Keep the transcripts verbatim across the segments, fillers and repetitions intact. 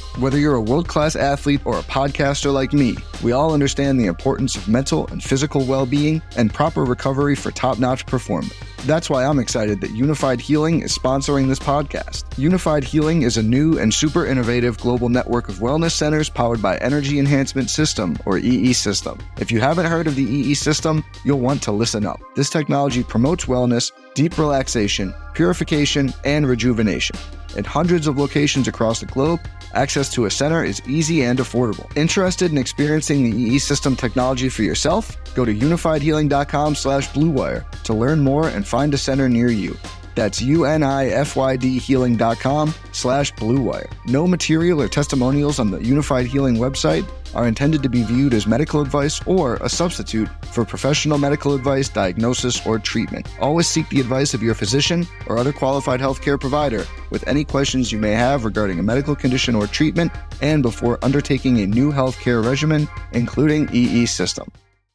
Whether you're a world-class athlete or a podcaster like me, we all understand the importance of mental and physical well-being and proper recovery for top-notch performance. That's why I'm excited that Unified Healing is sponsoring this podcast. Unified Healing is a new and super innovative global network of wellness centers powered by Energy Enhancement System, or E E System. If you haven't heard of the E E System, you'll want to listen up. This technology promotes wellness, deep relaxation, purification, and rejuvenation. In hundreds of locations across the globe, access to a center is easy and affordable. Interested in experiencing the E E System technology for yourself? Go to unified healing dot com slash blue wire to learn more and find a center near you. That's unified healing dot com slash blue wire. No material or testimonials on the Unified Healing website are intended to be viewed as medical advice or a substitute for professional medical advice, diagnosis, or treatment. Always seek the advice of your physician or other qualified healthcare provider with any questions you may have regarding a medical condition or treatment and before undertaking a new healthcare regimen, including E E System.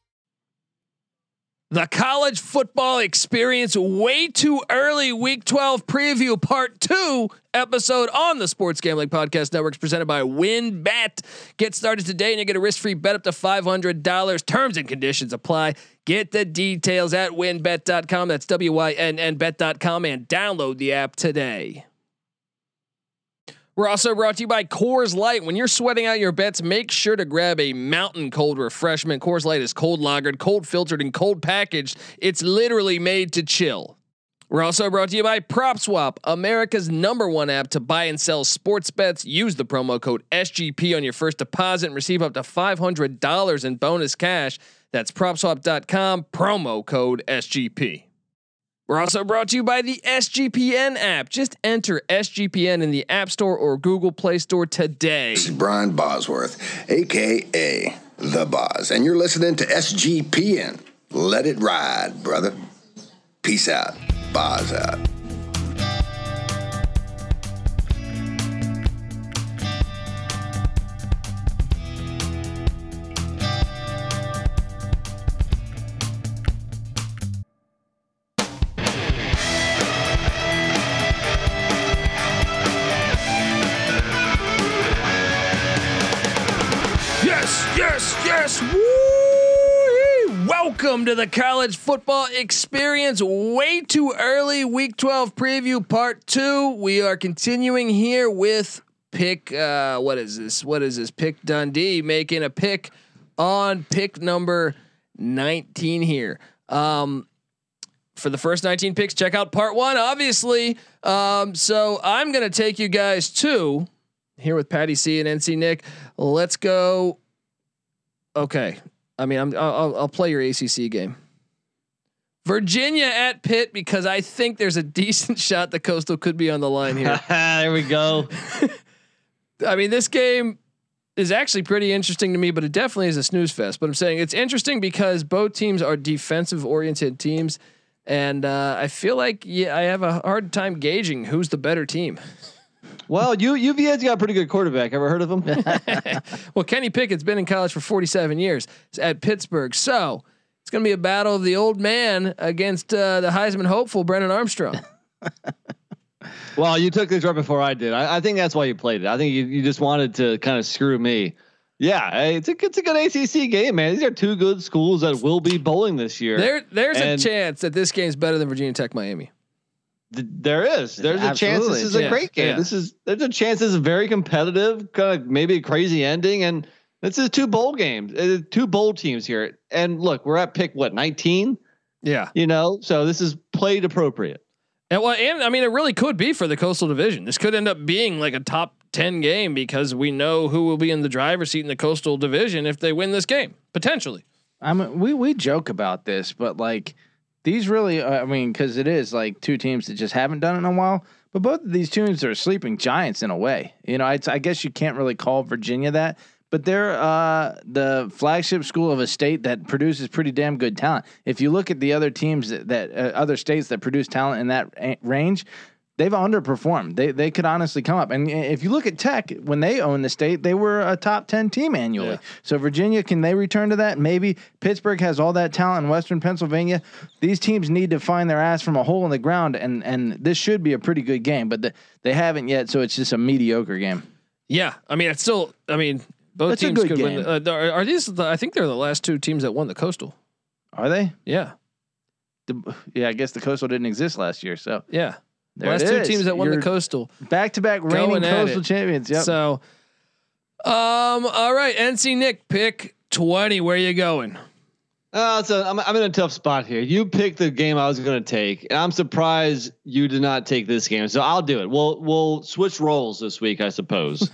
The college football experience way too early week twelve preview part two episode on the Sports Gambling Podcast Network presented by WynnBET. Get started today and you get a risk-free bet up to five hundred dollars. Terms and conditions apply. Get the details at wynn bet dot com. That's W Y N N bet dot com and download the app today. We're also brought to you by Coors Light. When you're sweating out your bets, make sure to grab a mountain cold refreshment. Coors Light is cold lagered, cold filtered, and cold packaged. It's literally made to chill. We're also brought to you by PropSwap, America's number one app to buy and sell sports bets. Use the promo code S G P on your first deposit and receive up to five hundred dollars in bonus cash. That's prop swap dot com, promo code S G P. We're also brought to you by the S G P N app. Just enter S G P N in the App Store or Google Play Store today. This is Brian Bosworth, a k a. The Boz, and you're listening to S G P N. Let it ride, brother. Peace out. Boz out. Yes, woo! Welcome to the college football experience. Way too early, week twelve preview part two. We are continuing here with pick. Uh, what is this? What is this? Pick Dundee making a pick on pick number nineteen here. Um, for the first nineteen picks, check out part one, obviously. Um, so I'm gonna take you guys to here with Patty C and N C Nick. Let's go. Okay, I mean, I'm, I'll, I'll play your A C C game. Virginia at Pitt, because I think there's a decent shot the Coastal could be on the line here. There we go. I mean, this game is actually pretty interesting to me, but it definitely is a snooze fest. But I'm saying it's interesting because both teams are defensive oriented teams, and uh, I feel like yeah, I have a hard time gauging who's the better team. Well, you U V A's got a pretty good quarterback. Ever heard of him? Well, Kenny Pickett's been in college for forty-seven years at Pittsburgh, so it's going to be a battle of the old man against uh, the Heisman hopeful Brennan Armstrong. Well, you took this right before I did. I, I think that's why you played it. I think you, you just wanted to kind of screw me. Yeah, it's a it's a good A C C game, man. These are two good schools that will be bowling this year. There, there's and a chance that this game's better than Virginia Tech Miami. Th- there is. There's Absolutely. a chance this is a yeah. great game. Yeah. This is there's a chance this is very competitive, kind of maybe a crazy ending, and this is two bowl games, uh, two bowl teams here. And look, we're at pick what nineteen. Yeah, you know, so this is played appropriate. And well, and I mean, it really could be for the Coastal Division. This could end up being like a top ten game because we know who will be in the driver's seat in the Coastal Division if they win this game potentially. I mean, we we joke about this, but like. These really, uh, I mean, because it is like two teams that just haven't done it in a while. But both of these teams are sleeping giants in a way. You know, I, I guess you can't really call Virginia that, but they're uh, the flagship school of a state that produces pretty damn good talent. If you look at the other teams that, that uh, other states that produce talent in that a- range, they've underperformed. They they could honestly come up. And if you look at Tech, when they owned the state, they were a top ten team annually. Yeah. So Virginia, can they return to that? Maybe. Pittsburgh has all that talent in Western Pennsylvania. These teams need to find their ass from a hole in the ground, and and this should be a pretty good game, but the, they haven't yet, so it's just a mediocre game. Yeah, I mean, it's still. I mean, both That's teams could game. win. Uh, are, are these? The, I think they're the last two teams that won the Coastal. Are they? Yeah. The, yeah, I guess the Coastal didn't exist last year, so yeah. there last it two is. teams that won You're the Coastal, back to back reigning Coastal champions. Yep. So, um, all right, N C Nick, pick twenty. Where you going? Uh, so I'm I'm in a tough spot here. You picked the game I was going to take, and I'm surprised you did not take this game. So I'll do it. We'll we'll switch roles this week, I suppose.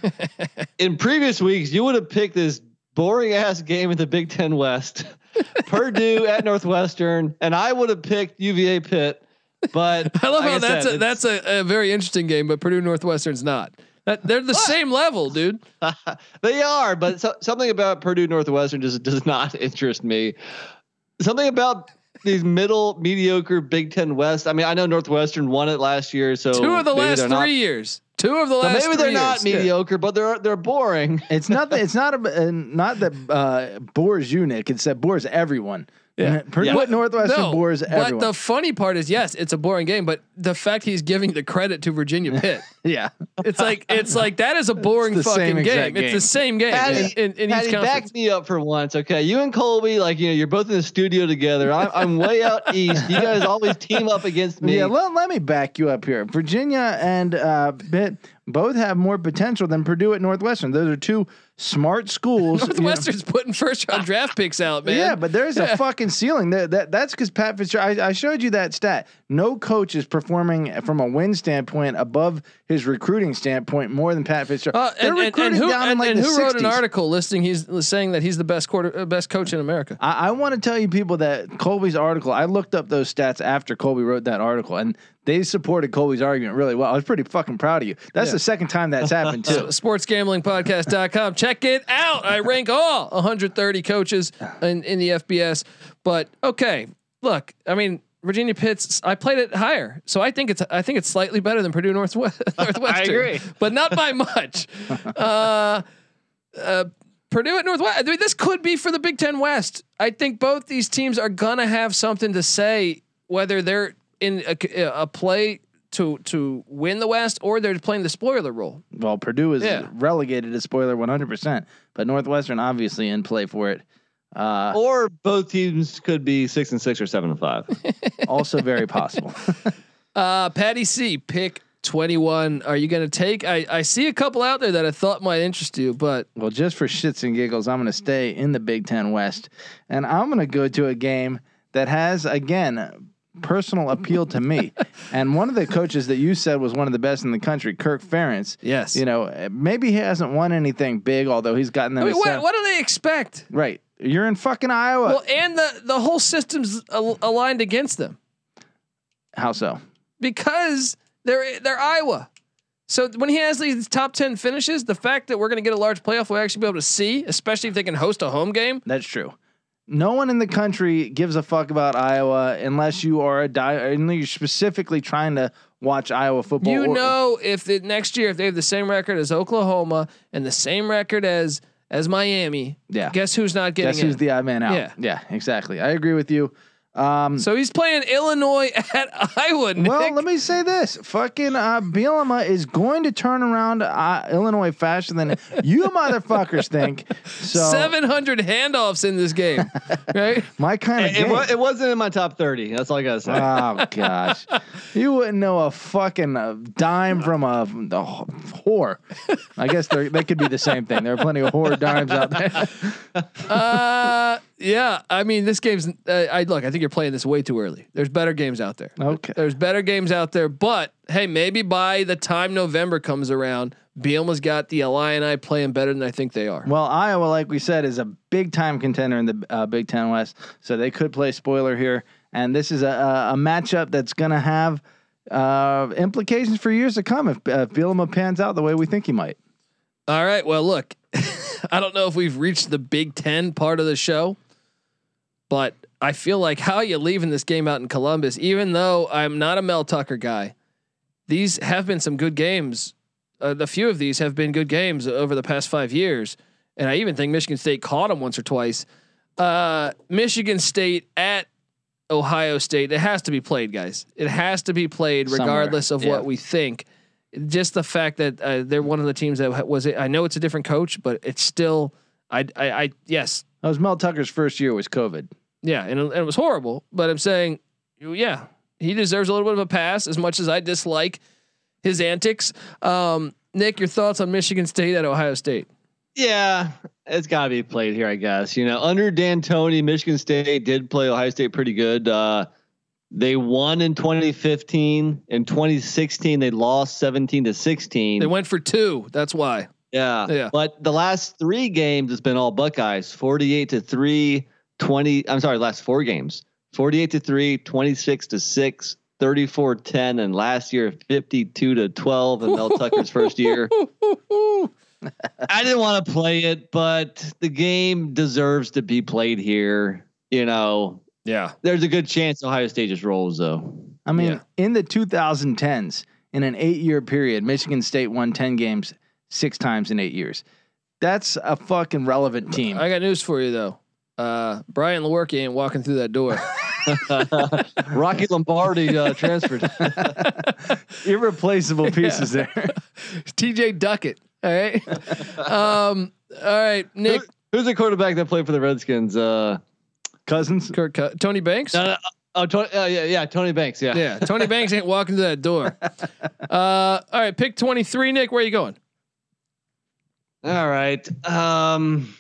In previous weeks, you would have picked this boring ass game in the Big Ten West, Purdue at Northwestern, and I would have picked U V A Pitt. But I love like how I that's said, a, that's a, a very interesting game, but Purdue Northwestern's not. That, they're the What? same level, dude. They are, but so, something about Purdue Northwestern just does not interest me. Something about these middle mediocre Big Ten West. I mean, I know Northwestern won it last year, so two of the maybe last they're three not, years. Two of the so last. maybe they're three not years. mediocre, yeah. but they're they're boring. It's not that it's not a uh, not that uh, bores you, Nick. It's that bores everyone. Yeah. Purdue Yeah. Northwestern No, bores everyone. But the funny part is, yes, it's a boring game, but the fact he's giving the credit to Virginia Pitt, yeah, it's like it's like that is a boring It's the fucking same game. exact It's game. the same game Patty, in, in, in each Patty, conference. back me up for once, okay? You and Colby, like you know, you're both in the studio together. I'm, I'm way out east. You guys always team up against me. yeah. Let, let me back you up here. Virginia and uh, Pitt both have more potential than Purdue at Northwestern. Those are two smart schools. Northwestern's you know. putting first round draft picks out, man. Yeah, but there's a fucking ceiling. That, that that's because Pat Fitzgerald. I, I showed you that stat. No coach is performing from a win standpoint above his recruiting standpoint more than Pat Fitzgerald. Uh, and, They're and, recruiting and who, down in and, like and the who wrote an sixties. article listing he's saying that he's the best quarter, uh, best coach in America? I, I want to tell you people that Colby's article. I looked up those stats after Colby wrote that article, and they supported Colby's argument really well. I was pretty fucking proud of you. That's Yeah. the second time that's happened too. Uh, sports gambling podcast dot com. Check it out. I rank all one hundred thirty coaches in, in the F B S. But okay, look, I mean, Virginia Pitt's, I played it higher. So I think it's, I think it's slightly better than Purdue Northwest, Northwestern. I agree. But not by much. Uh, uh, Purdue at Northwest. I mean, this could be for the Big Ten West. I think both these teams are gonna have something to say, whether they're in a, a play to to win the West or they're playing the spoiler role. Well, Purdue is Yeah. relegated to spoiler one hundred percent, but Northwestern obviously in play for it. Uh, Or both teams could be six and six or seven and five. also very possible. Uh, Patty C, pick twenty-one. Are you going to take? I, I see a couple out there that I thought might interest you, but Well, just for shits and giggles, I'm going to stay in the Big Ten West, and I'm going to go to a game that has, again, personal appeal to me. And one of the coaches that you said was one of the best in the country, Kirk Ferentz. yes, You know, maybe he hasn't won anything big, although he's gotten them. I mean, to what, seven- what do they expect? Right, you're in fucking Iowa. Well, and the the whole system's al- aligned against them How so? because they're they're Iowa. So when he has these top ten finishes, the fact that we're going to get a large playoff, we'll actually be able to see, especially if they can host a home game. That's true. No one in the country gives a fuck about Iowa unless you are a die, unless you're specifically trying to watch Iowa football. You or- know, if the next year if they have the same record as Oklahoma and the same record as as Miami, Yeah. guess who's not getting Guess in? who's the odd man out? Yeah. yeah, exactly. I agree with you. Um, So he's playing Illinois at Iowa. Nick. well, let me say this: fucking uh, Bielema is going to turn around uh, Illinois faster than you motherfuckers think. So seven hundred handoffs in this game, right? my kind of It, game. it, wa- it wasn't in my top thirty. That's all I gotta say. Oh gosh, you wouldn't know a fucking uh, dime from a, a whore. I guess they they could be the same thing. There are plenty of whore dimes out there. Uh, yeah. I mean, this game's. Uh, I look. I think you're playing this way too early. There's better games out there. Okay. There's better games out there, but hey, maybe by the time November comes around, Bielema's got the Illini playing better than I think they are. Well, Iowa, like we said, is a big time contender in the uh, Big Ten West, so they could play spoiler here. And this is a, a, a matchup that's going to have uh, implications for years to come if uh, Bielema pans out the way we think he might. All right. Well, look, I don't know if we've reached the Big Ten part of the show, but I feel like how you leaving this game out in Columbus, even though I'm not a Mel Tucker guy, these have been some good games. Uh, the few of these have been good games over the past five years. And I even think Michigan State caught them once or twice. Uh, Michigan State at Ohio State. It has to be played, guys. It has to be played regardless Somewhere. of Yeah. what we think. just the fact that uh, they're one of the teams that was. I know it's a different coach, but it's still. I. I. I yes. That was Mel Tucker's first year was COVID. Yeah, and it, and it was horrible. But I'm saying, yeah, he deserves a little bit of a pass. As much as I dislike his antics, um, Nick, your thoughts on Michigan State at Ohio State? Yeah, it's got to be played here, I guess. You know, under D'Antoni, Michigan State did play Ohio State pretty good. Uh, they won in twenty fifteen. In twenty sixteen, they lost seventeen to sixteen. They went for two. That's why. Yeah. Yeah. But the last three games, it's been all Buckeyes. forty-eight to three, twenty. I'm sorry, last four games. forty-eight to three, twenty-six to six, thirty-four ten, and last year fifty-two to twelve in Mel Tucker's first year. I didn't want to play it, but the game deserves to be played here. You know, yeah, there's a good chance Ohio State just rolls though. I mean, yeah. in the twenty tens, in an eight year period, Michigan State won ten games six times in eight years. That's a fucking relevant team. I got news for you though. Uh, Brian Lewerke ain't walking through that door. Rocky Lombardi uh, transferred. Irreplaceable pieces yeah. there. T J Duckett. All right. Um, all right, Nick. Who, who's the quarterback that played for the Redskins? Uh, Cousins? Kirk, uh, Tony Banks? No, no, oh, Tony, uh, yeah, yeah, Tony Banks. Yeah. Yeah. Tony Banks ain't walking through that door. Uh, all right. Pick twenty-three, Nick. Where are you going? All right. Um,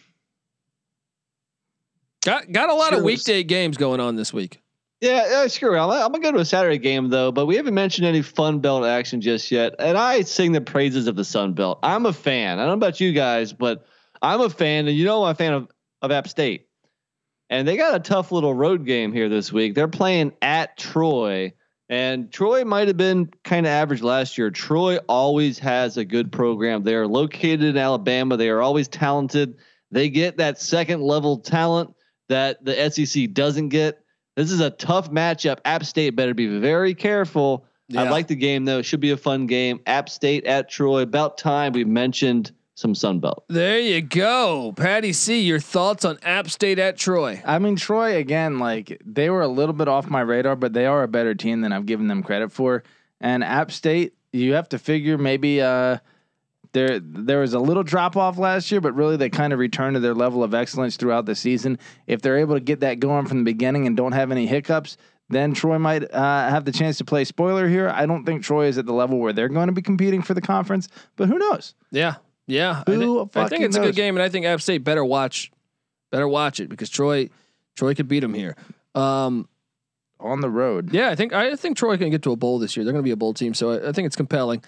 got, got a lot sure of weekday games going on this week. Yeah, yeah, screw it. I'm, I'm gonna go to a Saturday game though, but we haven't mentioned any Fun Belt action just yet. And I sing the praises of the Sun Belt. I'm a fan. I don't know about you guys, but I'm a fan, and you know I'm a fan of, of App State. And they got a tough little road game here this week. They're playing at Troy, and Troy might have been kind of average last year. Troy always has a good program. They are located in Alabama. They are always talented. They get that second level talent that the S E C doesn't get. This is a tough matchup. App State better be very careful. Yeah. I like the game though. It should be a fun game. App State at Troy. About time we mentioned some Sun Belt. There you go. Patty C, your thoughts on App State at Troy? I mean, Troy again, like they were a little bit off my radar, but they are a better team than I've given them credit for. And App State, you have to figure maybe uh, there there was a little drop off last year, but really they kind of returned to their level of excellence throughout the season. If they're able to get that going from the beginning and don't have any hiccups, then Troy might uh, have the chance to play spoiler here. I don't think Troy is at the level where they're going to be competing for the conference, but who knows? Yeah. Yeah. Who I, th- I think it's knows? a good game, and I think App State better watch better watch it because Troy Troy could beat them here. Um, on the road. Yeah, I think I think Troy can get to a bowl this year. They're going to be a bowl team, so I, I think it's compelling.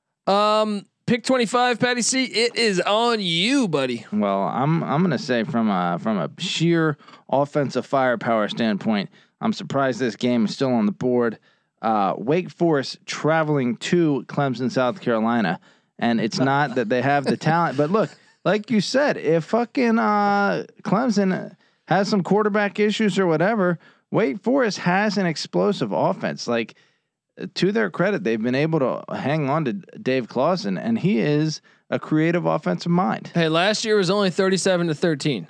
Um, pick twenty-five, Patty C. It is on you, buddy. Well, I'm I'm going to say from a from a sheer offensive firepower standpoint, I'm surprised this game is still on the board. Uh, Wake Forest traveling to Clemson, South Carolina. And it's not that they have the talent, but look, like you said, if fucking uh, Clemson has some quarterback issues or whatever, Wake Forest has an explosive offense. Like, to their credit, they've been able to hang on to Dave Clawson, and he is a creative offensive mind. Hey, last year was only thirty-seven to thirteen.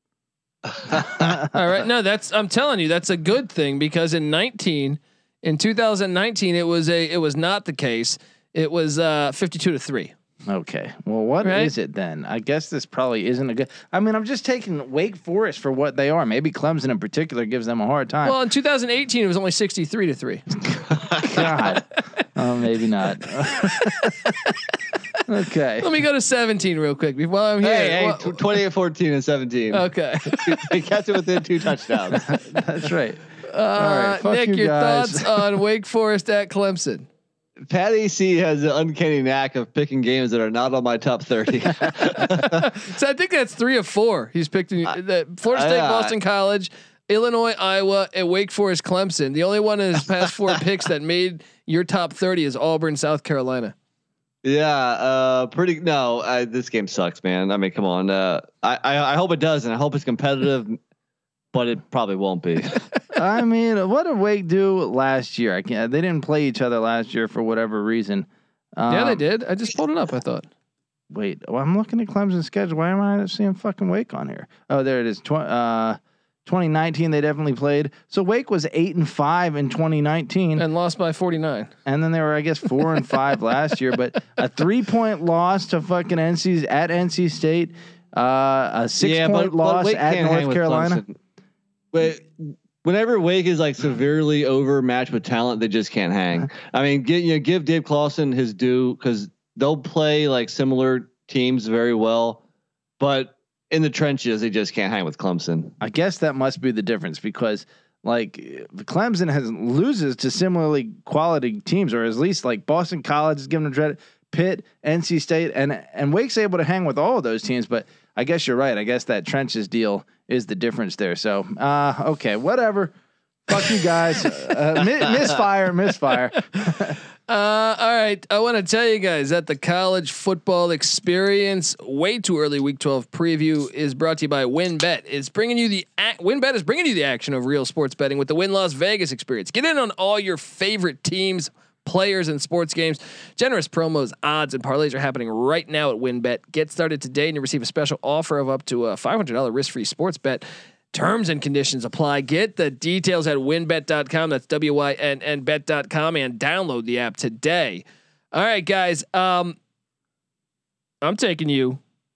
All right, no, that's I'm telling you, that's a good thing because in nineteen, in two thousand nineteen, it was a it was not the case. It was uh, fifty-two to three. Okay. Well, what right? is it then? I guess this probably isn't a good. I mean, I'm just taking Wake Forest for what they are. Maybe Clemson in particular gives them a hard time. Well, in two thousand eighteen, it was only sixty-three to three. God. Oh, maybe not. Okay. Let me go to seventeen real quick before I'm here. Hey, well, hey twenty-eight fourteen and seventeen. Okay. They kept it within two touchdowns. That's right. Uh, All right. Nick, you your guys. Thoughts on Wake Forest at Clemson? Patty C has an uncanny knack of picking games that are not on my top thirty. So I think that's three of four. He's picked in, the Florida State, uh, Boston College, Illinois, Iowa, and Wake Forest, Clemson. The only one in his past four picks that made your top thirty is Auburn, South Carolina. Yeah, uh, pretty. No, I, this game sucks, man. I mean, come on. Uh, I, I I hope it doesn't. I hope it's competitive, but it probably won't be. I mean, what did Wake do last year? I can't. They didn't play each other last year for whatever reason. Um, yeah, they did. I just pulled it up. I thought. Wait, well, I'm looking at Clemson's schedule. Why am I not seeing fucking Wake on here? Oh, there it is. Tw- uh, twenty nineteen they definitely played. So Wake was eight and five in twenty nineteen and lost by forty-nine. And then they were, I guess, four and five last year. But a three point loss to fucking N C at N C State, uh, a six yeah, point but, loss but at North Carolina. But whenever Wake is like severely overmatched with talent, they just can't hang. I mean, get, you know, give Dave Clawson his due because they'll play like similar teams very well, but in the trenches, they just can't hang with Clemson. I guess that must be the difference because like Clemson has loses to similarly quality teams, or at least like Boston College is giving them credit, Pitt, N C State, and and Wake's able to hang with all of those teams. But I guess you're right. I guess that trenches deal is the difference there. So uh, okay, whatever. Fuck you guys. Uh, mi- misfire, misfire. Uh, all right. I want to tell you guys that the college football experience way too early week twelve preview is brought to you by WinBet. It's bringing you the ac- WinBet is bringing you the action of real sports betting with the Win Las Vegas experience. Get in on all your favorite teams, players, and sports games. Generous promos, odds, and parlays are happening right now at WinBet. Get started today and you receive a special offer of up to a five hundred dollars risk-free sports bet. Terms and conditions apply. Get the details at winbet dot com. That's W Y N N bet dot com and download the app today. All right, guys. Um, I'm taking you.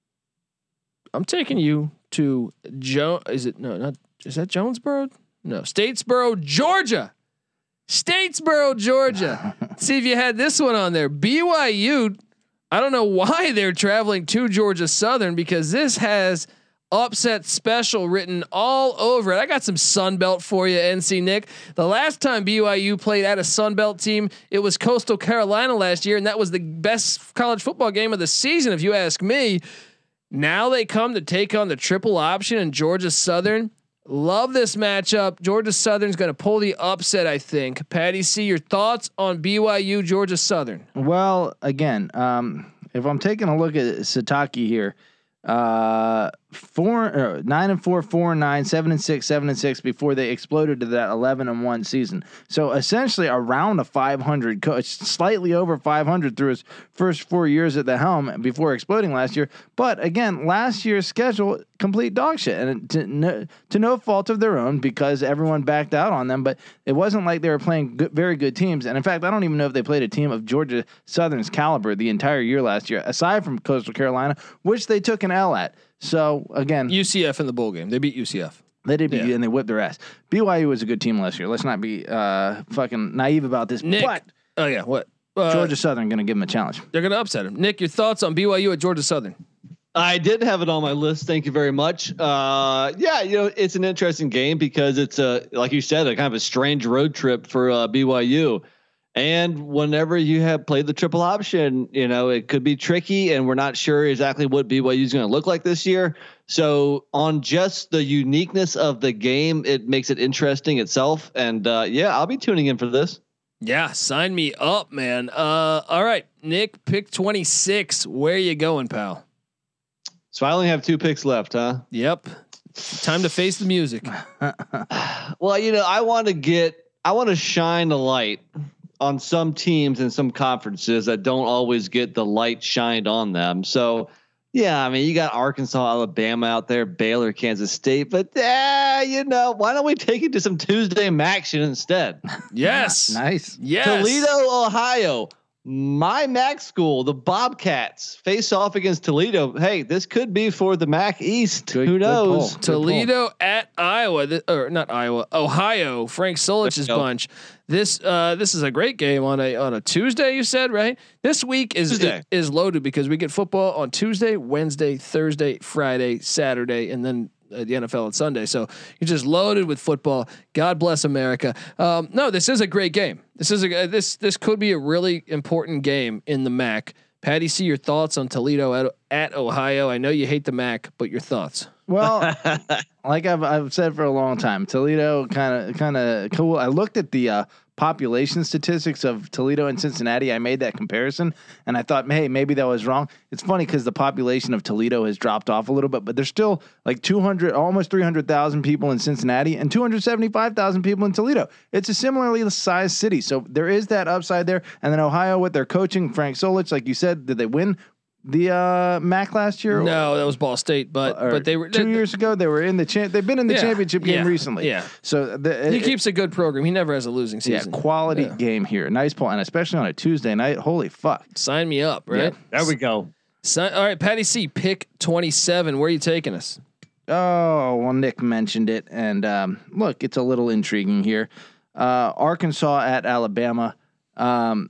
I'm taking you to Joe. Is it no? Not is that Jonesboro? No, Statesboro, Georgia. Statesboro, Georgia. See if you had this one on there. B Y U. I don't know why they're traveling to Georgia Southern because this has upset special written all over it. I got some Sunbelt for you, N C Nick. The last time B Y U played at a Sunbelt team, it was Coastal Carolina last year, and that was the best college football game of the season, if you ask me. Now they come to take on the triple option in Georgia Southern. Love this matchup. Georgia Southern's going to pull the upset, I think. Patty C, your thoughts on B Y U Georgia Southern? Well, again, um, if I'm taking a look at Sataki here, uh, four, uh, nine and four, four and nine, seven and six, seven and six before they exploded to that eleven and one season. So essentially around a five hundred coach, slightly over five hundred through his first four years at the helm before exploding last year. But again, last year's schedule, complete dog shit, and to no, to no fault of their own because everyone backed out on them. But it wasn't like they were playing good, very good teams. And in fact, I don't even know if they played a team of Georgia Southern's caliber the entire year last year, aside from Coastal Carolina, which they took an L at. So again, U C F in the bowl game, they beat U C F. They did beat, yeah. and they whipped their ass. B Y U was a good team last year. Let's not be uh, fucking naive about this. Nick, but oh yeah, what? Uh, Georgia Southern going to give them a challenge. They're going to upset them. Nick, your thoughts on B Y U at Georgia Southern? I did have it on my list. Thank you very much. Uh, yeah, you know, it's an interesting game because it's a, like you said, a kind of a strange road trip for uh, B Y U. And whenever you have played the triple option, you know, it could be tricky and we're not sure exactly what B Y U is going to look like this year. So on just the uniqueness of the game, it makes it interesting itself. And uh, yeah, I'll be tuning in for this. Yeah. Sign me up, man. Uh, all right, Nick, pick twenty-six. Where you going, pal? So I only have two picks left, huh? Yep. Time to face the music. Well, you know, I want to get, I want to shine a light on some teams and some conferences that don't always get the light shined on them. So yeah, I mean, you got Arkansas, Alabama out there, Baylor, Kansas State, but uh, you know, why don't we take it to some Tuesday action instead? Yes. Nice. Yes. Toledo, Ohio. My M A C school, the Bobcats, face off against Toledo. Hey, this could be for the M A C East. Good, Who knows? Good Toledo at Iowa, th- or not Iowa, Ohio. Frank Solich's bunch. This uh, this is a great game on a on a Tuesday. You said right. This week is is, is loaded because we get football on Tuesday, Wednesday, Thursday, Friday, Saturday, and then uh, the N F L on Sunday. So you're just loaded with football. God bless America. Um, no, this is a great game. This is a this this could be a really important game in the M A C. Patty, see your thoughts on Toledo at, at Ohio. I know you hate the M A C, but your thoughts. Well, like I've I've said for a long time, Toledo kind of kind of cool. I looked at the uh, population statistics of Toledo and Cincinnati. I made that comparison, and I thought, hey, maybe that was wrong. It's funny because the population of Toledo has dropped off a little bit, but there's still like two hundred, almost three hundred thousand people in Cincinnati and two hundred seventy-five thousand people in Toledo. It's a similarly sized city, so there is that upside there. And then Ohio with their coaching, Frank Solich, like you said, did they win? the uh, M A C last year? No, that was Ball State, but or but they were two they, years ago. They were in the champ. They've been in the yeah, championship game yeah, recently. Yeah, so the, he it, keeps a good program. He never has a losing season. Yeah, quality yeah. game here. Nice poll, and especially on a Tuesday night. Holy fuck! Sign me up, right? Yeah, there we go. Sign, all right, Patty C, pick twenty-seven. Where are you taking us? Oh well, Nick mentioned it, and um, look, it's a little intriguing here. Uh, Arkansas at Alabama. Um,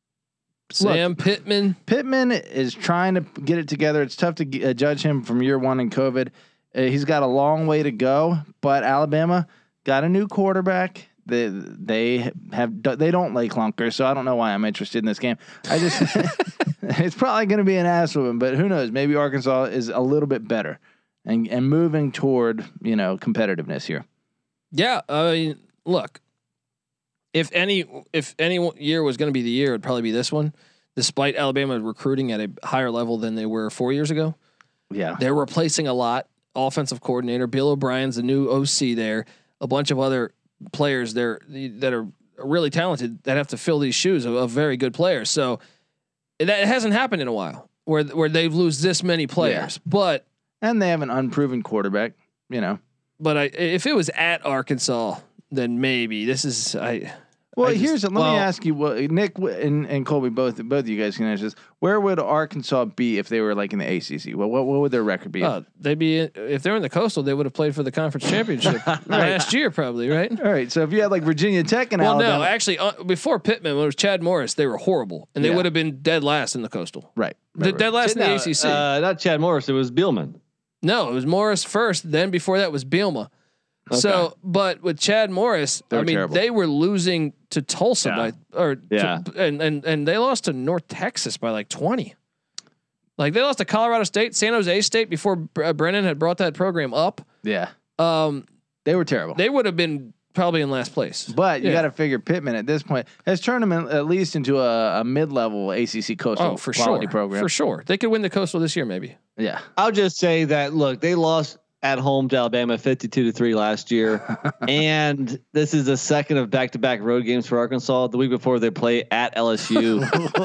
Sam look, Pittman. Pittman is trying to get it together. It's tough to g- uh, judge him from year one in COVID. Uh, he's got a long way to go, but Alabama got a new quarterback. They they have they don't like clunkers, so I don't know why I'm interested in this game. I just it's probably going to be an ass whooping, but who knows? Maybe Arkansas is a little bit better and and moving toward you know competitiveness here. Yeah, I mean, look. If any if any year was going to be the year, it'd probably be this one. Despite Alabama recruiting at a higher level than they were four years ago, yeah, they're replacing a lot. Offensive coordinator Bill O'Brien's the new O C there. A bunch of other players there that are really talented that have to fill these shoes of, of very good players. So that it hasn't happened in a while where where they've lose this many players. Yeah. But and they have an unproven quarterback, you know. But I, if it was at Arkansas, then maybe this is I. Well, I just, here's let well, me ask you, what Nick and, and Colby both both of you guys can answer this. Where would Arkansas be if they were like in the A C C? Well, what what would their record be? Uh, they'd be if they're in the Coastal, they would have played for the conference championship right. last year, probably, right? All right. So if you had like Virginia Tech and well, Alabama, no, actually, uh, before Pittman, when it was Chad Morris, they were horrible, and they yeah. would have been dead last in the Coastal. Right. right, right. The, dead last in the no, A C C. Uh, not Chad Morris. It was Bielema. No, it was Morris first. Then before that was Bielema. Okay. So, but with Chad Morris, I mean, terrible. They were losing to Tulsa yeah. by, or yeah, to, and and and they lost to North Texas by like twenty. Like they lost to Colorado State, San Jose State before uh, Brennan had brought that program up. Yeah, um, they were terrible. They would have been probably in last place. But you yeah. got to figure Pittman at this point has turned them at least into a, a mid-level A C C Coastal oh, for quality sure. program. For sure, they could win the Coastal this year, maybe. Yeah, I'll just say that. Look, they lost at home to Alabama fifty-two to three last year. And this is the second of back-to-back road games for Arkansas. The week before they play at L S U.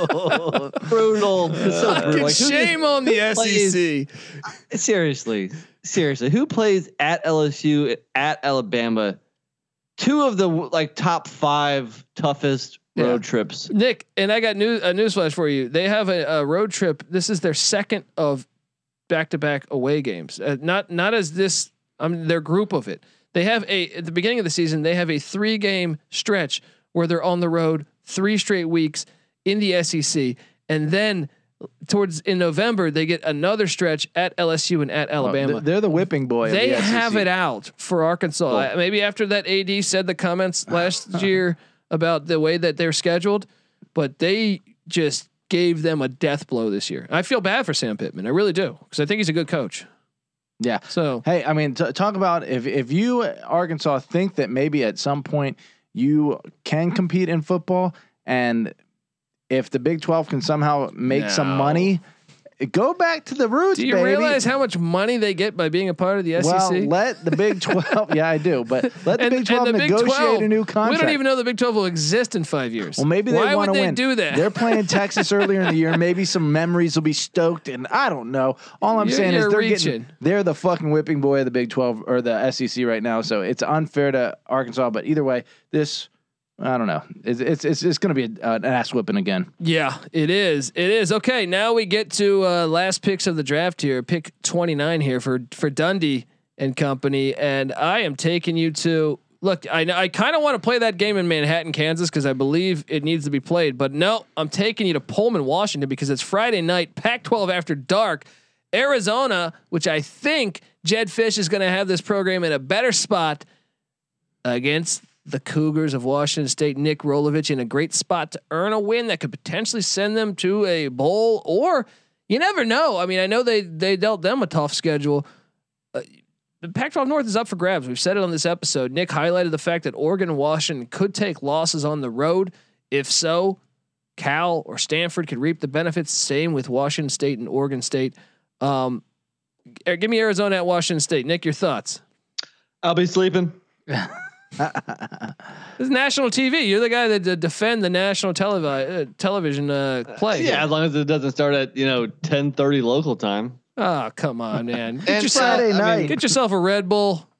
Brutal. It's so brutal. Like, shame on the S E C. Plays, seriously. Seriously. Who plays at L S U, at Alabama? Two of the like top five toughest yeah. road trips. Nick, and I got news, a newsflash for you. They have a, a road trip. This is their second of back-to-back away games. Uh, not not as this. I mean, their group of it. They have a at the beginning of the season. They have a three-game stretch where they're on the road three straight weeks in the S E C, and then towards in November they get another stretch at L S U and at Alabama. Oh, they're the whipping boy. They of the have S E C. it out for Arkansas. Cool. Maybe after that A D said the comments last year about the way that they're scheduled, but they just gave them a death blow this year. I feel bad for Sam Pittman. I really do, because I think he's a good coach. Yeah. So, hey, I mean, t- talk about if, if you Arkansas think that maybe at some point you can compete in football, and if the Big twelve can somehow make no. some money, go back to the roots. Do you baby. realize how much money they get by being a part of the S E C? Well, let the Big twelve. Yeah, I do. But let the and, Big twelve the negotiate Big twelve, a new contract. We don't even know the Big twelve will exist in five years. Well, maybe they Why want would to they win. do that? They're playing Texas earlier in the year. Maybe some memories will be stoked, and I don't know. All I'm you're, saying you're is they're reaching. getting. They're the fucking whipping boy of the Big twelve or the S E C right now. So it's unfair to Arkansas. But either way, this. I don't know. It's it's it's, it's going to be a, uh, an ass whipping again. Yeah, it is. It is. Okay, now we get to uh, last picks of the draft here. Pick twenty-nine here for for Dundee and company, and I am taking you to look. I I kind of want to play that game in Manhattan, Kansas, because I believe it needs to be played. But no, I'm taking you to Pullman, Washington, because it's Friday night, Pac twelve after dark. Arizona, which I think Jed Fish is going to have this program in a better spot against the Cougars of Washington State. Nick Rolovich in a great spot to earn a win that could potentially send them to a bowl, or you never know. I mean, I know they they dealt them a tough schedule. Uh, the Pac twelve North is up for grabs. We've said it on this episode. Nick highlighted the fact that Oregon and Washington could take losses on the road. If so, Cal or Stanford could reap the benefits. Same with Washington State and Oregon State. Um, give me Arizona at Washington State. Nick, your thoughts? I'll be sleeping. It's national T V. You're the guy that uh, defend the national televi- uh, television uh, play. Uh, yeah, as long as it doesn't start at you know ten thirty local time. Oh come on, man! Get and yourself, Friday night. I mean, get yourself a Red Bull.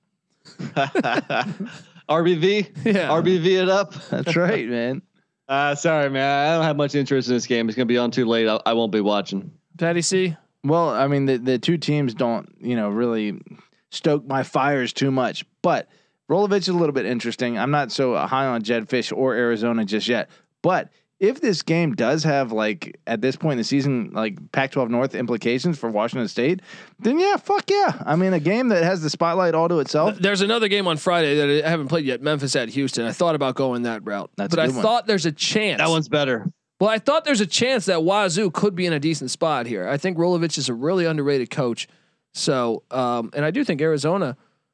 R B V, yeah, R B V it up. That's right, man. Uh, sorry, man. I don't have much interest in this game. It's gonna be on too late. I, I won't be watching. Patty C. Well, I mean, the the two teams don't, you know, really stoke my fires too much, but Rolovich is a little bit interesting. I'm not so high on Jedd Fisch or Arizona just yet, but if this game does have like at this point in the season like Pac twelve North implications for Washington State, then yeah, fuck yeah. I mean, a game that has the spotlight all to itself. There's another game on Friday that I haven't played yet. Memphis at Houston. I thought about going that route, That's but I one. thought there's a chance. That one's better. Well, I thought there's a chance that Wazoo could be in a decent spot here. I think Rolovich is a really underrated coach. So, um, and I do think Arizona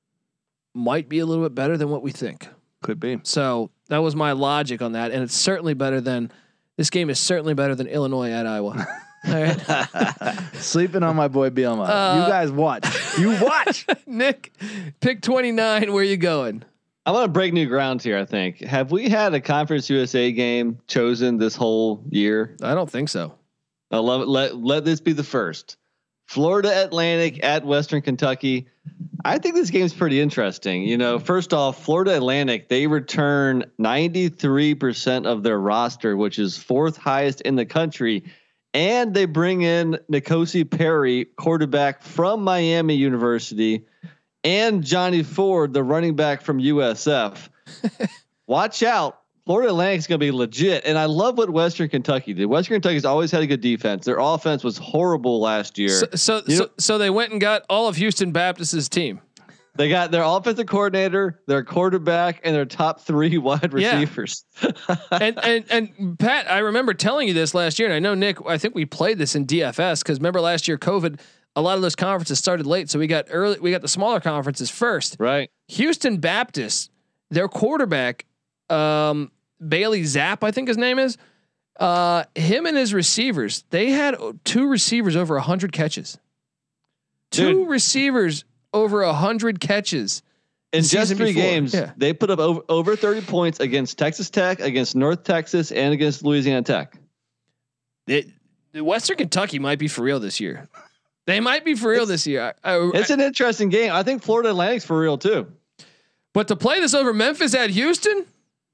might be a little bit better than what we think. Could be. So that was my logic on that, and it's certainly better than this game is certainly better than Illinois at Iowa. All right, Sleeping on my boy Bielema. Uh, you guys watch. You watch. Nick, pick twenty-nine. Where you going? I'm gonna break new ground here. I think. Have we had a Conference U S A game chosen this whole year? I don't think so. I love it. Let let this be the first. Florida Atlantic at Western Kentucky. I think this game's pretty interesting. You know, first off, Florida Atlantic, they return ninety-three percent of their roster, which is fourth highest in the country. And they bring in N'Kosi Perry, quarterback from Miami University, and Johnny Ford, the running back from U S F. Watch out. Florida Atlantic's going to be legit. And I love what Western Kentucky did. Western Kentucky's always had a good defense. Their offense was horrible last year. So, so, so, so they went and got all of Houston Baptist's team. They got their offensive coordinator, their quarterback, and their top three wide receivers. Yeah. and, and, and Pat, I remember telling you this last year, and I know Nick, I think we played this in D F S because remember last year, COVID, a lot of those conferences started late. So we got early, we got the smaller conferences first, right? Houston Baptist, their quarterback, um, Bailey Zapp, I think his name is, uh, him and his receivers, they had two receivers over a hundred catches, two Dude. receivers over a hundred catches in just three before. games. Yeah. They put up over, over thirty points against Texas Tech, against North Texas, and against Louisiana Tech. It, Western Kentucky might be for real this year. They might be for real it's, this year. I, I, it's an interesting game. I think Florida Atlantic's for real too. But to play this over Memphis at Houston,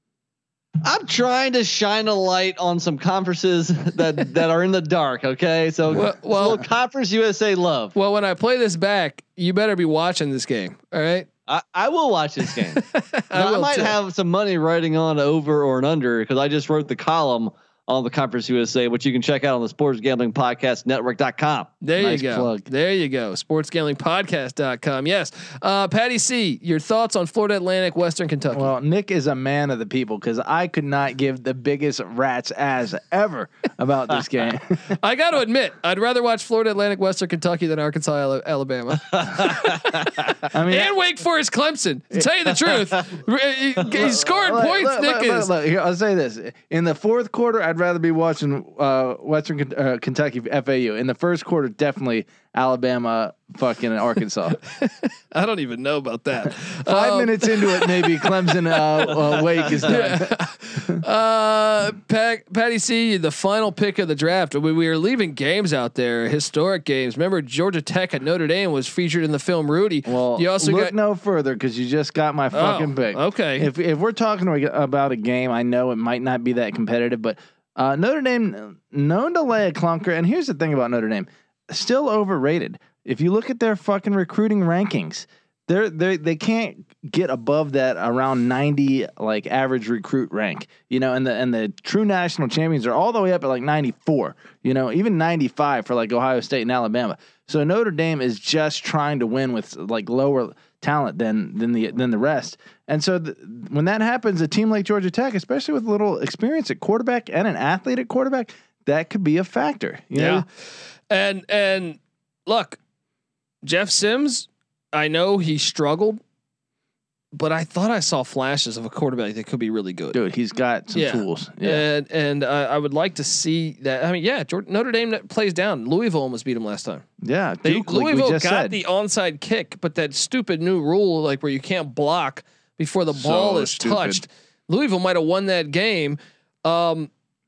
I'm trying to shine a light on some conferences that that are in the dark. Okay, so well, well, a little Conference U S A love. Well, when I play this back, you better be watching this game. All right, I, I will watch this game. I, I, I might too. have some money writing on over or an under because I just wrote the column on the Conference U S A, which you can check out on the Sports Gambling Podcast Network dot com. There nice you go. Plug. There you go. Sports Gambling Podcast dot com. Yes. Uh, Patty C, your thoughts on Florida Atlantic, Western Kentucky? Well, Nick is a man of the people because I could not give the biggest rat's ass ever about this game. I got to admit, I'd rather watch Florida Atlantic, Western Kentucky than Arkansas, Alabama. I mean, and Wake Forest, Clemson. To tell you the truth, he's scoring look, points. look, Nick look, is. look, look, here, I'll say this: in the fourth quarter, I'd rather be watching uh, Western uh, Kentucky F A U. In the first quarter, definitely Alabama, fucking Arkansas. I don't even know about that. Five um, minutes into it, maybe Clemson uh, uh, Wake is done. uh, Pat, Patty C, the final pick of the draft. We, we are leaving games out there, historic games. Remember, Georgia Tech at Notre Dame was featured in the film Rudy. Well, you also look got no further because you just got my fucking oh, pick. Okay, If if we're talking about a game, I know it might not be that competitive, but uh, Notre Dame known to lay a clunker. And here's the thing about Notre Dame, still overrated. If you look at their fucking recruiting rankings, they're they they can't get above that around ninety like average recruit rank, you know, and the and the true national champions are all the way up at like ninety-four, you know, even ninety-five for like Ohio State and Alabama. So Notre Dame is just trying to win with like lower talent than than the than the rest. And so th- when that happens, a team like Georgia Tech, especially with a little experience at quarterback and an athlete at quarterback, that could be a factor. You yeah, know? and and look, Jeff Sims, I know he struggled, but I thought I saw flashes of a quarterback that could be really good. Dude, he's got some Yeah. tools. Yeah. And and uh, I would like to see that. I mean, yeah, Jordan, Notre Dame plays down. Louisville almost beat him last time. Yeah. They, Duke, like we Louisville just got said. the onside kick, but that stupid new rule, like where you can't block before the ball so is stupid. touched. Louisville might have won that game. Um,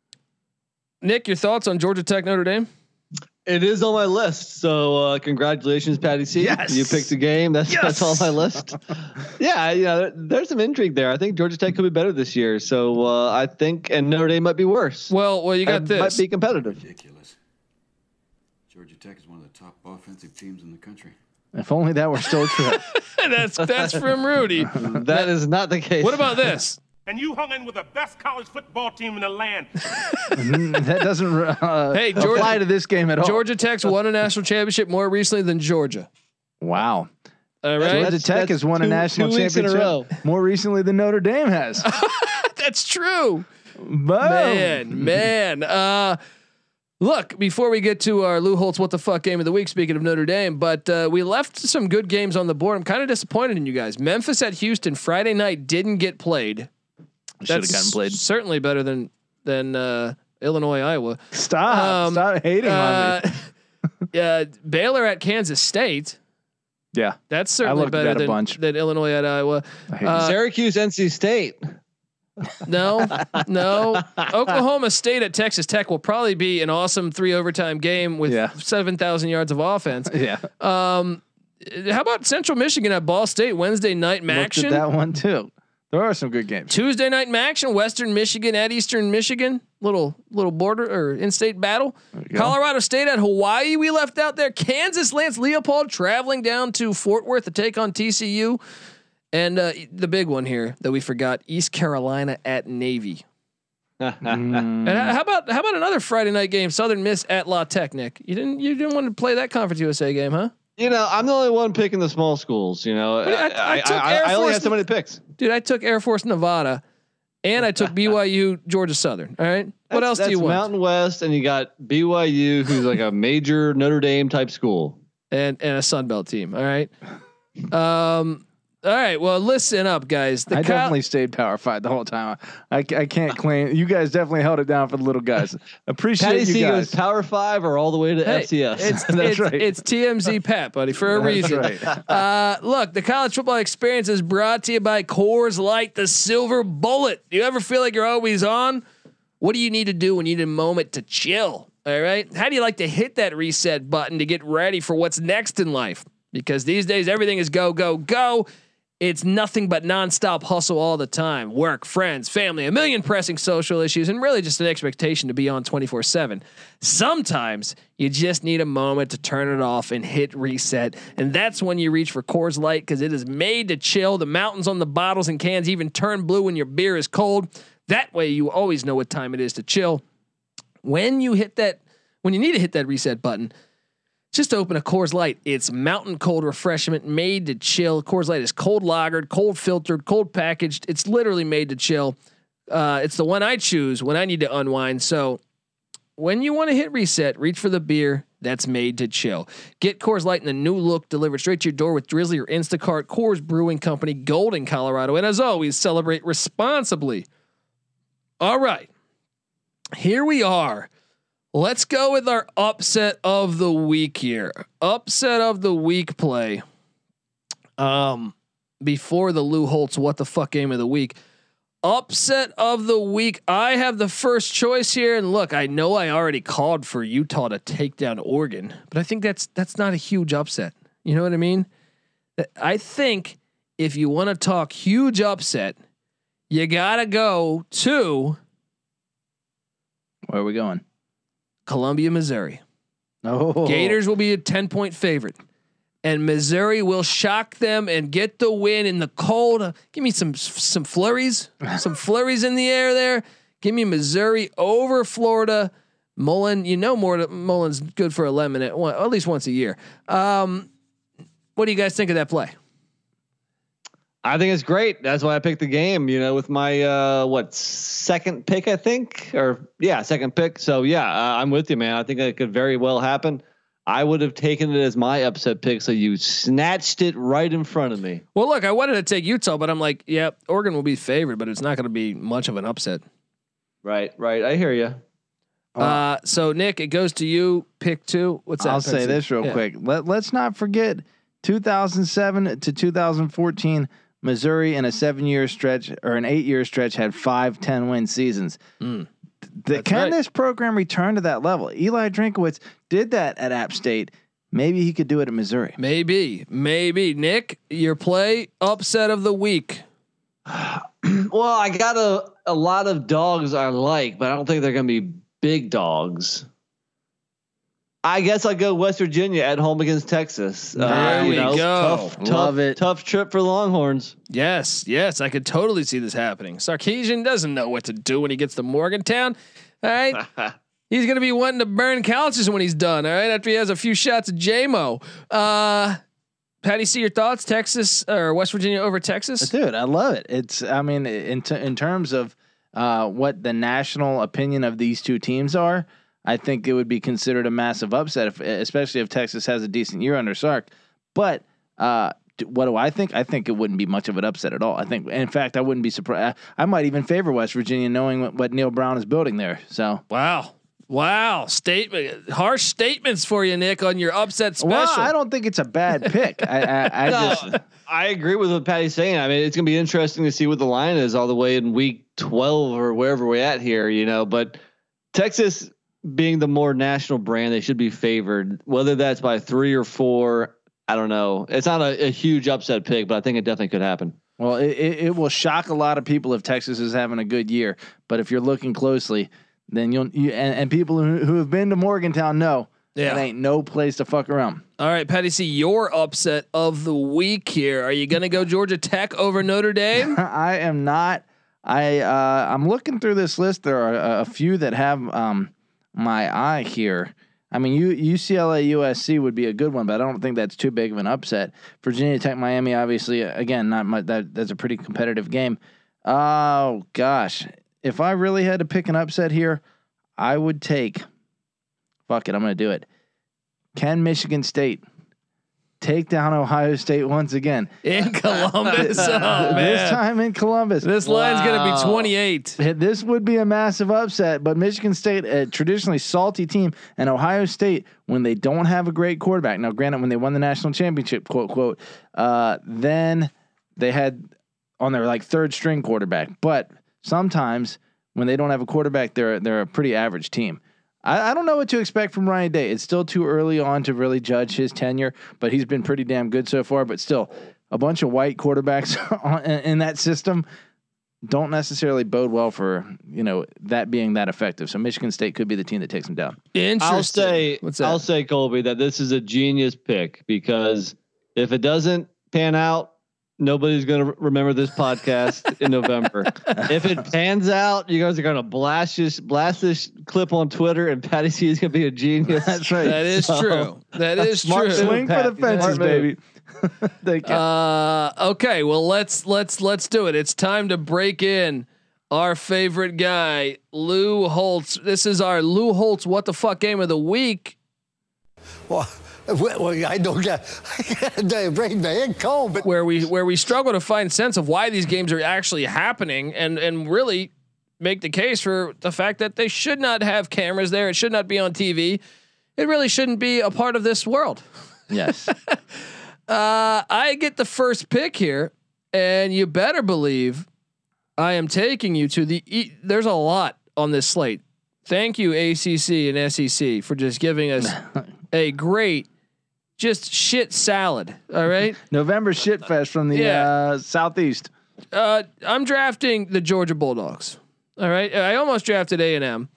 Nick, your thoughts on Georgia Tech Notre Dame? It is on my list. So uh, congratulations, Patty C. Yes. You picked a game. That's yes. that's on my list. yeah, you know, there, there's some intrigue there. I think Georgia Tech could be better this year. So uh, I think, and Notre Dame might be worse. Well, well, you got it this. Might be competitive. Ridiculous. Georgia Tech is one of the top offensive teams in the country. If only that were still true. that's that's from Rudy. That is not the case. What about this? And you hung in with the best college football team in the land. That doesn't uh, hey, Georgia, apply to this game at all. Georgia Tech's won a national championship more recently than Georgia. Wow. All right. Georgia Tech has won two, a national championship a more recently than Notre Dame has. That's true. Boom. Man, man. Uh, look, before we get to our Lou Holtz what the fuck game of the week, speaking of Notre Dame, but uh, we left some good games on the board. I'm kind of disappointed in you guys. Memphis at Houston Friday night didn't get played. Should have gotten played. Certainly better than than uh, Illinois, Iowa. Stop! Um, Stop hating uh, on me. uh, Baylor at Kansas State. Yeah, that's certainly better than, bunch. than Illinois at Iowa. Uh, Syracuse, N C State. No, no. Oklahoma State at Texas Tech will probably be an awesome three overtime game with yeah. seven thousand yards of offense. Yeah. Um, how about Central Michigan at Ball State Wednesday night action? That one too. There are some good games. Tuesday night action, Western Michigan at Eastern Michigan. Little little border or in-state battle. Colorado State at Hawaii. We left out there. Kansas Lance Leopold traveling down to Fort Worth to take on T C U. And uh, the big one here that we forgot: East Carolina at Navy. mm. And how about how about another Friday night game? Southern Miss at La Tech. Nick, you didn't you didn't want to play that Conference U S A game, huh? You know, I'm the only one picking the small schools. You know, I, I, I, took I, Air I only had so many picks. Dude, I took Air Force Nevada, and I took B Y U Georgia Southern. All right, what that's, else that's do you want? Mountain West, and you got B Y U, who's like a major Notre Dame type school, and and a Sun Belt team. All right. Um. All right. Well, listen up, guys. The I Cal- definitely stayed Power Five the whole time. I, I can't claim you guys definitely held it down for the little guys. Appreciate Patty you C guys. Goes Power Five or all the way to hey, F C S. It's, That's it's, right. It's T M Z Pat, buddy, for a That's reason. Right. Uh, look, the college football experience is brought to you by Coors Light, the silver bullet. You ever feel like you're always on? What do you need to do when you need a moment to chill? All right. How do you like to hit that reset button to get ready for what's next in life? Because these days everything is go, go, go. It's nothing but nonstop hustle all the time. Work, friends, family, a million pressing social issues, and really just an expectation to be on twenty-four seven. Sometimes you just need a moment to turn it off and hit reset. And that's when you reach for Coors Light, because it is made to chill. The mountains on the bottles and cans even turn blue when your beer is cold. That way you always know what time it is to chill. When you hit that, when you need to hit that reset button, just open a Coors Light. It's mountain cold refreshment made to chill. Coors Light is cold lagered, cold filtered, cold packaged. It's literally made to chill. Uh, it's the one I choose when I need to unwind. So when you want to hit reset, reach for the beer that's made to chill. Get Coors Light in the new look delivered straight to your door with Drizzly or Instacart. Coors Brewing Company, Golden, Colorado. And as always, celebrate responsibly. All right, here we are. Let's go with our upset of the week here. Upset of the week play. Um, before the Lou Holtz what the fuck game of the week. Upset of the week. I have the first choice here, and look, I know I already called for Utah to take down Oregon, but I think that's that's not a huge upset. You know what I mean? I think if you want to talk huge upset, you gotta go to. Where are we going? Columbia, Missouri. Oh. Gators will be a ten point favorite, and Missouri will shock them and get the win in the cold. Give me some some flurries, some flurries in the air there. Give me Missouri over Florida. Mullen, you know more. Mullen's good for a lemon at, one, at least once a year. Um, what do you guys think of that play? I think it's great. That's why I picked the game, you know, with my, uh, what, second pick, I think, or yeah, second pick. So yeah, uh, I'm with you, man. I think it could very well happen. I would have taken it as my upset pick. So you snatched it right in front of me. Well, look, I wanted to take Utah, but I'm like, yeah, Oregon will be favored, but it's not going to be much of an upset. Right. Right. I hear you. Uh, so Nick, it goes to you. Pick two. What's that? I'll say this real yeah. quick. Let, let's not forget two thousand seven to two thousand fourteen. Missouri in a seven-year stretch or an eight-year stretch had five ten-win seasons. Mm. The, can right. this program return to that level? Eli Drinkwitz did that at App State. Maybe he could do it at Missouri. Maybe, maybe. Nick, your play upset of the week. Well, I got a, a lot of dogs I like, but I don't think they're going to be big dogs. I guess I'll go West Virginia at home against Texas. There uh, we know, go. Tough, Love tough, it. Tough trip for Longhorns. Yes, yes, I could totally see this happening. Sarkisian doesn't know what to do when he gets to Morgantown. All right, he's gonna be wanting to burn couches when he's done. All right, after he has a few shots of J M O. Uh, Patty, see your thoughts? Texas or West Virginia over Texas? Dude, I love it. It's, I mean, in t- in terms of uh, what the national opinion of these two teams are. I think it would be considered a massive upset, if, especially if Texas has a decent year under Sark. But uh, what do I think? I think it wouldn't be much of an upset at all. I think, in fact, I wouldn't be surprised. I might even favor West Virginia, knowing what, what Neil Brown is building there. So wow, wow, statement, harsh statements for you, Nick, on your upset special. Well, I don't think it's a bad pick. I, I, I no, just, I agree with what Patty's saying. I mean, it's gonna be interesting to see what the line is all the way in week twelve or wherever we're at here, you know. But Texas, being the more national brand, they should be favored. Whether that's by three or four, I don't know. It's not a, a huge upset pick, but I think it definitely could happen. Well, it, it, it will shock a lot of people if Texas is having a good year. But if you're looking closely, then you'll you and, and people who, who have been to Morgantown know yeah. that ain't no place to fuck around. All right, Patty, see your upset of the week here. Are you gonna go Georgia Tech over Notre Dame? I am not. I uh, I'm looking through this list. There are a, a few that have um. my eye here. I mean, U, U C L A U S C would be a good one, but I don't think that's too big of an upset. Virginia Tech Miami, obviously, again, not much. That that's a pretty competitive game. Oh gosh, if I really had to pick an upset here, I would take. Fuck it, I'm gonna do it. Can Michigan State take down Ohio State once again in Columbus? Oh, man. This time in Columbus. This wow. line's going to be twenty-eight. This would be a massive upset, but Michigan State, a traditionally salty team, and Ohio State, when they don't have a great quarterback. Now, granted, when they won the national championship, quote, quote, uh, then they had on their like third string quarterback, but sometimes when they don't have a quarterback, they're, they're a pretty average team. I, I don't know what to expect from Ryan Day. It's still too early on to really judge his tenure, but he's been pretty damn good so far. But still, a bunch of white quarterbacks on, in, in that system don't necessarily bode well for, you know, that being that effective. So Michigan State could be the team that takes them down. Interesting. I'll say, What's that? I'll say, Colby, that this is a genius pick, because if it doesn't pan out, nobody's going to remember this podcast in November. If it pans out, you guys are going to blast this, blast this clip on Twitter, and Patty C is going to be a genius. That's right. That is so, true. That is smart true. Swing for the fences, baby. Thank you. Uh, okay, well let's let's let's do it. It's time to break in our favorite guy, Lou Holtz. This is our Lou Holtz What the Fuck game of the week. Well, well I don't get break my head cold, but where we where we struggle to find sense of why these games are actually happening, and and really make the case for the fact that they should not have cameras there. It should not be on T V. It really shouldn't be a part of this world. Yes. uh, I get the first pick here, and you better believe I am taking you to the. E- There's a lot on this slate. Thank you, A C C and S E C, for just giving us a great, just shit salad. All right, November shit fest from the yeah. uh, southeast. Uh, I'm drafting the Georgia Bulldogs. All right, I almost drafted A and M.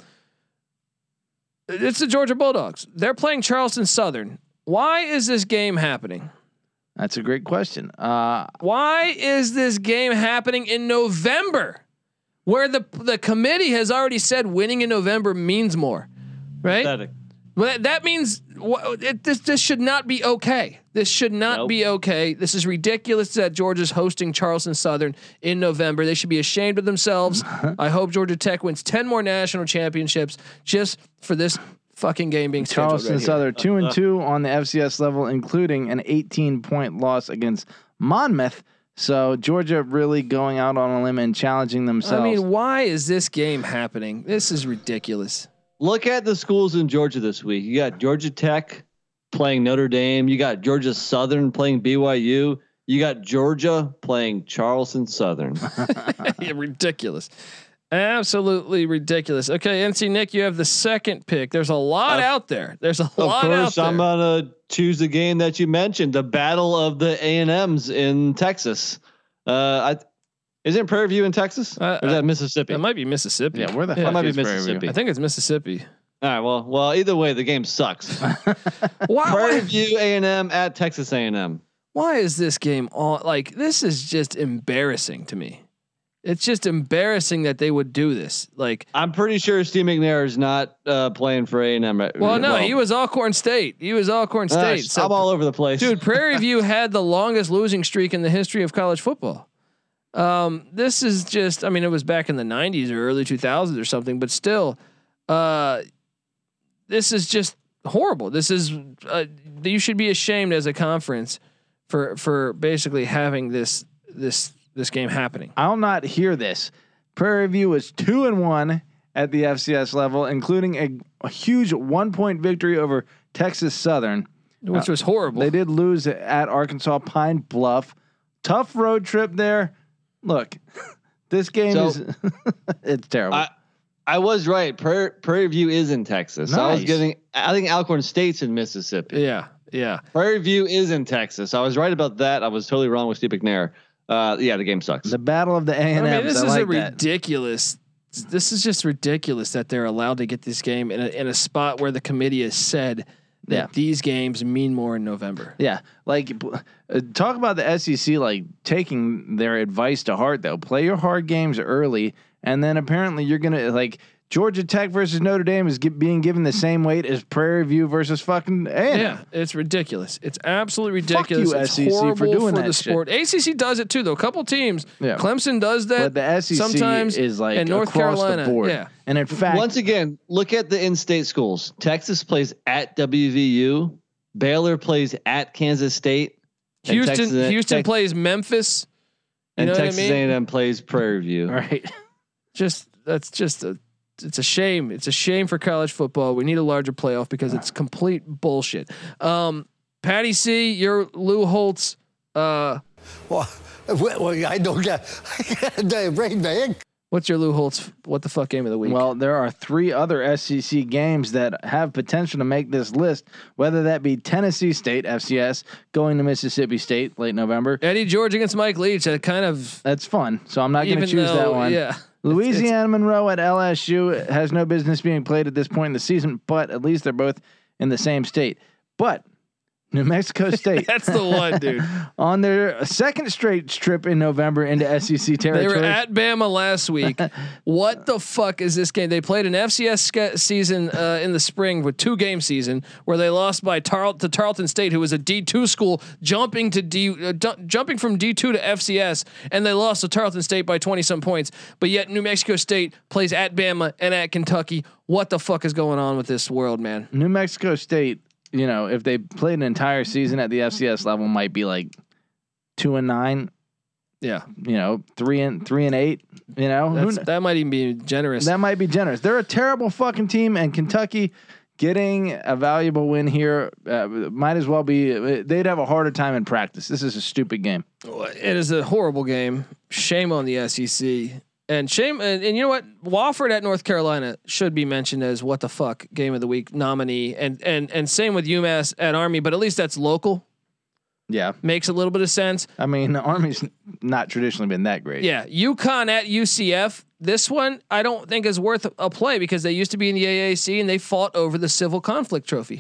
It's the Georgia Bulldogs. They're playing Charleston Southern. Why is this game happening? That's a great question. Uh, Why is this game happening in November, where the the committee has already said winning in November means more, right? Pathetic. Well, that means it, this this should not be okay. This should not nope. be okay. This is ridiculous that Georgia's hosting Charleston Southern in November. They should be ashamed of themselves. I hope Georgia Tech wins ten more national championships just for this fucking game being Charleston right Southern two and two on the F C S level, including an eighteen point loss against Monmouth. So Georgia really going out on a limb and challenging themselves. I mean, why is this game happening? This is ridiculous. Look at the schools in Georgia this week. You got Georgia Tech playing Notre Dame. You got Georgia Southern playing B Y U. You got Georgia playing Charleston Southern. Yeah, ridiculous. Absolutely ridiculous. Okay, N C Nick, you have the second pick. There's a lot uh, out there. There's a of lot course, out there. I'm gonna choose the game that you mentioned, the Battle of the A and M's in Texas. Uh, I isn't Prairie View in Texas? Uh, or is that Mississippi? That might be Mississippi. Yeah, where the yeah, fuck might is be Mississippi? I think it's Mississippi. All right. Well, well, either way, the game sucks. Why, Prairie View A and M at Texas A and M. Why is this game all like this? Is just embarrassing to me. It's just embarrassing that they would do this. Like I'm pretty sure Steve McNair is not uh, playing for A and M. Well, well, no, he was Alcorn State. He was Alcorn State. Uh, so, I'm all over the place, dude. Prairie View had the longest losing streak in the history of college football. Um, this is just. I mean, it was back in the nineties or early two thousands or something, but still, uh, this is just horrible. This is. Uh, you should be ashamed as a conference for for basically having this this. this game happening. I'll not hear this. Prairie View was two and one at the F C S level, including a, a huge one point victory over Texas Southern, which uh, was horrible. They did lose at Arkansas Pine Bluff. Tough road trip there. Look, this game so, is it's terrible. I, I was right. Prairie, Prairie View is in Texas. Nice. I was getting. I think Alcorn State's in Mississippi. Yeah, yeah. Prairie View is in Texas. I was right about that. I was totally wrong with Steve McNair. Uh, yeah, the game sucks. The Battle of the A and M. I mean, this I is like a ridiculous. That. This is just ridiculous that they're allowed to get this game in a, in a spot where the committee has said that yeah. these games mean more in November. Yeah, like uh, talk about the S E C like taking their advice to heart. Though, play your hard games early, and then apparently you're gonna like. Georgia Tech versus Notre Dame is get, being given the same weight as Prairie View versus fucking A and M. Yeah, it's ridiculous. It's absolutely ridiculous. Fuck you, it's S E C, horrible for doing for that the sport. shit. A C C does it too, though. A couple teams. Yeah. Clemson does that. But the S E C sometimes is like and North across Carolina. the board. Yeah. And in fact, once again, look at the in-state schools. Texas plays at W V U. Baylor plays at Kansas State. Houston, Texas, Houston Tex- plays Memphis. You and know Texas what I mean? A and M plays Prairie View. Right. Just that's just a. It's a shame. It's a shame for college football. We need a larger playoff because it's complete bullshit. Um, Patty C, you're Lou Holtz. Uh, well, well, I don't get the brain man. What's your Lou Holtz? What the fuck game of the week? Well, there are three other S E C games that have potential to make this list, whether that be Tennessee State F C S going to Mississippi State late November. Eddie George against Mike Leach. That kind of that's fun. So I'm not going to choose though, that one. Yeah. Louisiana it's, it's, Monroe at L S U has no business being played at this point in the season, but at least they're both in the same state. But New Mexico State. That's the one, dude. On their second straight trip in November into S E C territory. They were at Bama last week. What the fuck is this game? They played an F C S season uh, in the spring with two game season where they lost by Tar- to Tarleton State, who was a D two school, jumping to D uh, d- jumping from D two to F C S, and they lost to Tarleton State by twenty some points. But yet New Mexico State plays at Bama and at Kentucky. What the fuck is going on with this world, man? New Mexico State. You know, if they played an entire season at the F C S level, might be like two and nine. Yeah, you know, three and three and eight. You know, That's, that might even be generous. That might be generous. They're a terrible fucking team, and Kentucky getting a valuable win here uh, might as well be. They'd have a harder time in practice. This is a stupid game. It is a horrible game. Shame on the S E C. And shame, and, and you know what? Wofford at North Carolina should be mentioned as what the fuck game of the week nominee, and and and same with UMass at Army, but at least that's local. Yeah, makes a little bit of sense. I mean, the Army's not traditionally been that great. Yeah, UConn at U C F. This one I don't think is worth a play because they used to be in the A A C and they fought over the Civil Conflict Trophy.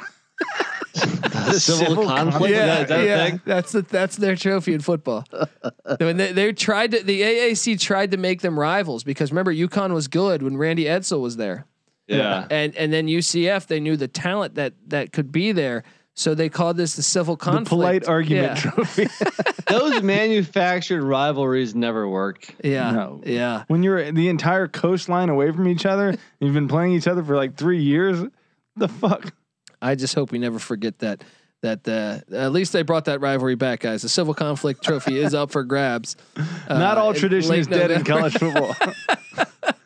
The civil, civil conflict. Yeah, that, that yeah. That's the, that's their trophy in football. When they, they tried to, the A A C tried to make them rivals because remember UConn was good when Randy Edsall was there. Yeah, and and then U C F they knew the talent that that could be there, so they called this the civil conflict. The polite argument yeah. trophy. Those manufactured rivalries never work. Yeah, no. yeah. When you're the entire coastline away from each other, you've been playing each other for like three years. The fuck. I just hope we never forget that. That uh, at least they brought that rivalry back, guys. The Civil Conflict Trophy is up for grabs. Uh, Not all tradition is dead in college football.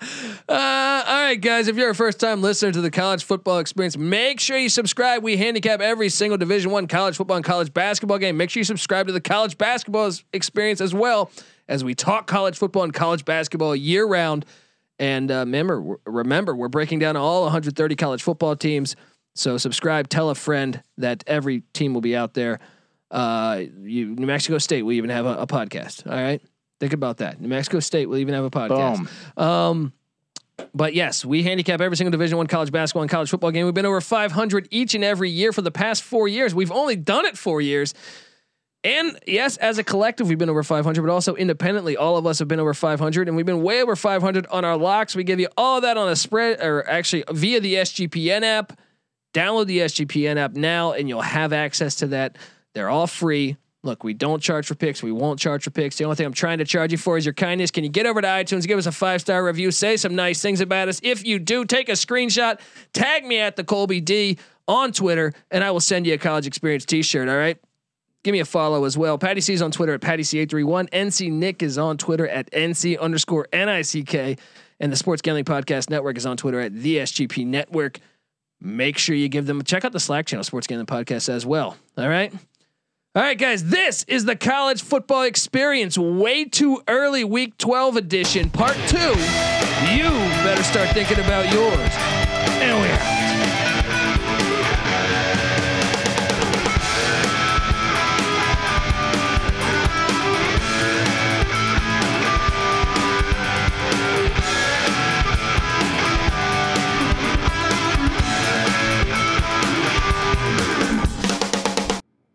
Uh, all right, guys. If you're a first-time listener to the College Football Experience, make sure you subscribe. We handicap every single Division One college football and college basketball game. Make sure you subscribe to the College Basketball Experience as well, as we talk college football and college basketball year round. And uh, remember, remember, we're breaking down all one hundred thirty college football teams. So subscribe. Tell a friend that every team will be out there. Uh, you, New Mexico State will even have a, a podcast. All right, think about that. New Mexico State will even have a podcast. Boom. Um, But yes, we handicap every single Division One college basketball and college football game. We've been over five hundred each and every year for the past four years. We've only done it four years. And yes, as a collective, we've been over five hundred, but also independently, all of us have been over five hundred, and we've been way over five hundred on our locks. We give you all of that on a spread, or actually via the S G P N app. Download the S G P N app now, and you'll have access to that. They're all free. Look, we don't charge for picks. We won't charge for picks. The only thing I'm trying to charge you for is your kindness. Can you get over to iTunes, give us a five-star review, say some nice things about us? If you do, take a screenshot, tag me at the Colby D on Twitter, and I will send you a College Experience t-shirt. All right. Give me a follow as well. Patty C is on Twitter at Patty C eight three one. N C Nick is on Twitter at N C underscore N I C K. And the Sports Gambling Podcast Network is on Twitter at the S G P Network. Make sure you give them, check out the Slack channel, Sports Gambling Podcast as well. All right. All right, guys, this is the College Football Experience. Way too early, Week twelve edition, part two. You better start thinking about yours. And we're